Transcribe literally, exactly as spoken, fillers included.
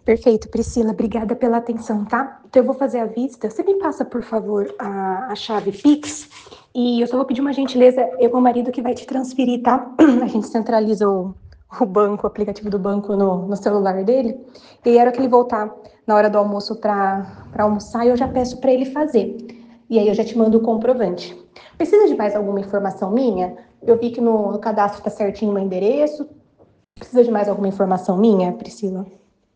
Perfeito, Priscila, obrigada pela atenção, tá? Então eu vou fazer a vista. Você me passa, por favor, a, a chave Pix e eu só vou pedir uma gentileza, eu com o marido que vai te transferir, tá? A gente centraliza o, o banco, o aplicativo do banco no, no celular dele. E aí, a hora que ele voltar na hora do almoço para almoçar, eu já peço para ele fazer. E aí eu já te mando o comprovante. Precisa de mais alguma informação minha? Eu vi que no, no cadastro tá certinho o meu endereço. Precisa de mais alguma informação minha, Priscila?